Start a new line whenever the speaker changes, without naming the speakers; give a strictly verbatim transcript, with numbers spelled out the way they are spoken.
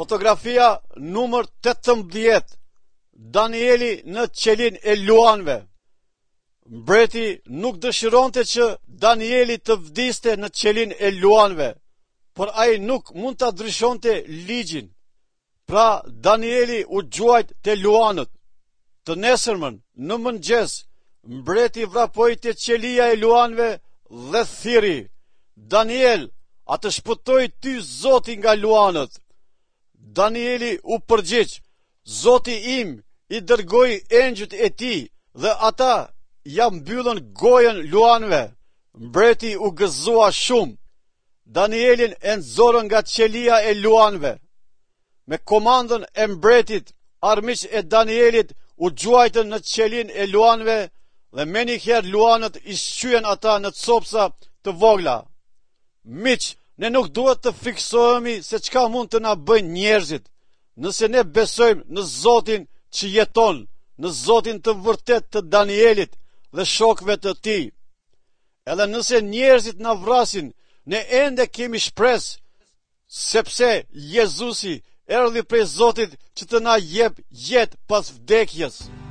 Fotografia numër tetëmbëdhjetë. Danieli në qelin e luanve. Mbreti nuk dëshironte që Danieli të vdiste në qelin e luanve, por ai nuk mund ta ndryshonte ligjin. Pra Danieli u gjuajt te luanët. Të nesërmën në mëngjes, mbreti vrapoi te qelia e luanve dhe thiri: Daniel, a të shpëtoi ty Zoti nga luanët? Danieli u përgjigj: Zoti im i dërgoi engjëjt e tij dhe ata ja mbyllën gojën luanëve. Mbreti u gëzua shumë. Danielin e nxorën nga qelia e luanëve. Me komandën e mbretit, armiqt e Danielit u gjuajtën në qelin e luanëve dhe menjëherë luanët i shqyen ata në copsa të vogla. Miq, ne nuk duhet të fiksohemi se çka mund të na bëjnë njerëzit, nëse ne besojmë në Zotin që jeton, në Zotin të vërtet të Danielit dhe shokëve të tij. Edhe nëse njerëzit na vrasin, ne ende kemi shpresë, sepse Jezusi erdhi prej Zotit që të na jep jetë pas vdekjes.